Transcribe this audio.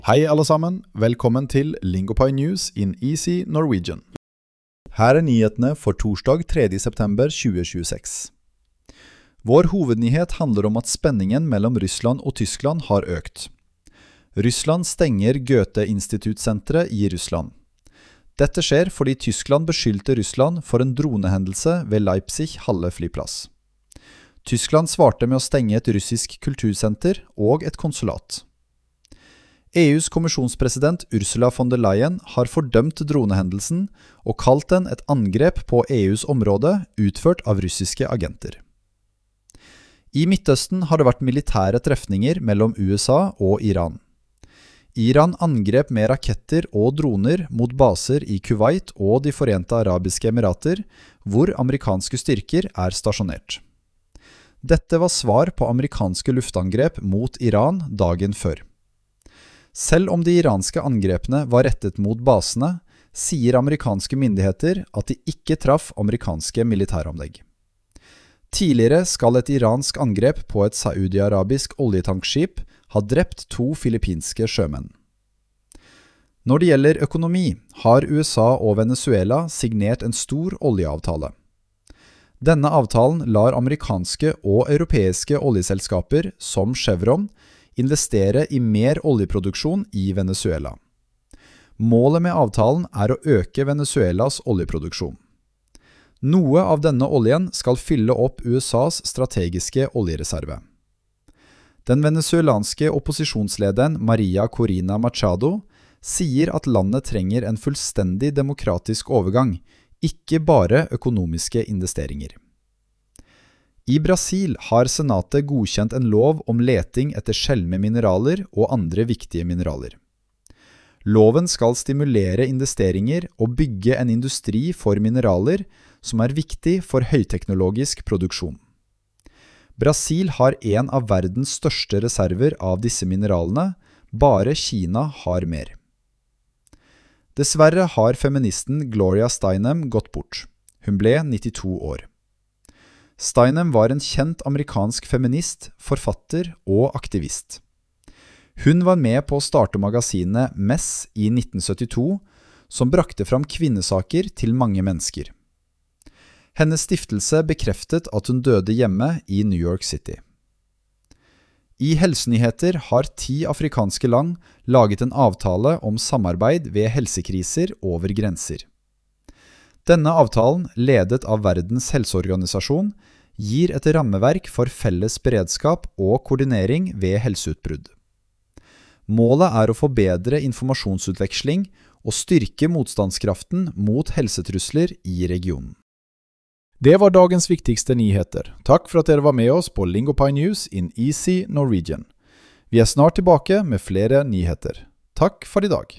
Hei alle sammen, velkommen til Lingopie News in Easy Norwegian. Her nyhetene for torsdag 3. september 2026. Vår hovednyhet handler om at spenningen mellom Russland og Tyskland har økt. Russland stenger Goethe-institutsenteret i Russland. Dette skjer fordi Tyskland beskyldte Russland for en dronehendelse ved Leipzig-Halle flyplass. Tyskland svarte med å stenge et russisk kultursenter og et konsulat. EUs kommisjonspresident Ursula von der Leyen har fordømt dronehendelsen og kalt den et angrep på EUs område utført av russiske agenter. I Midtøsten har det vært militære trefninger mellom USA og Iran. Iran angrep med raketter og droner mot baser i Kuwait og De Forente Arabiske Emirater, hvor amerikanske styrker er stasjonert. Dette var svar på amerikanske luftangrep mot Iran dagen før. Selv om de iranske angrepene var rettet mot basene, sier amerikanske myndigheter at de ikke traff amerikanske militæranlegg. Tidligere skal et iransk angrep på et saudi-arabisk oljetankskip ha drept 2 filippinske sjømenn. Når det gjelder økonomi, har USA og Venezuela signert en stor oljeavtale. Denne avtalen lar amerikanske og europeiske oljeselskaper, som Chevron, investere i mer oljeproduksjon i Venezuela. Målet med avtalen er å øke Venezuelas oljeproduksjon. Noe av denne oljen skal fylle opp USAs strategiske oljereserve. Den venezuelanske opposisjonslederen Maria Corina Machado sier at landet trenger en fullstendig demokratisk overgang, ikke bare økonomiske investeringer. I Brasil har senatet godkjent en lov om leting etter sjeldne mineraler og andre viktige mineraler. Loven skal stimulere investeringer og bygge en industri for mineraler som er viktig for høyteknologisk produksjon. Brasil har en av verdens største reserver av disse mineralene, bare Kina har mer. Dessverre har feministen Gloria Steinem gått bort. Hun ble 92 år. Steinem var en kjent amerikansk feminist, forfatter og aktivist. Hun var med på å starte magasinet Mess i 1972, som brakte fram kvinnesaker til mange mennesker. Hennes stiftelse bekreftet at hun døde hjemme i New York City. I helsenyheter har 10 afrikanske land laget en avtale om samarbeid ved helsekriser over grenser. Denne avtalen, ledet av Verdens helseorganisasjon, gir et rammeverk for felles beredskap og koordinering ved helseutbrudd. Målet er å forbedre informasjonsutveksling og styrke motstandskraften mot helsetrusler i regionen. Det var dagens viktigste nyheter. Takk for at dere var med oss på Lingopie News in Easy Norwegian. Vi er snart tilbake med flere nyheter. Takk for i dag.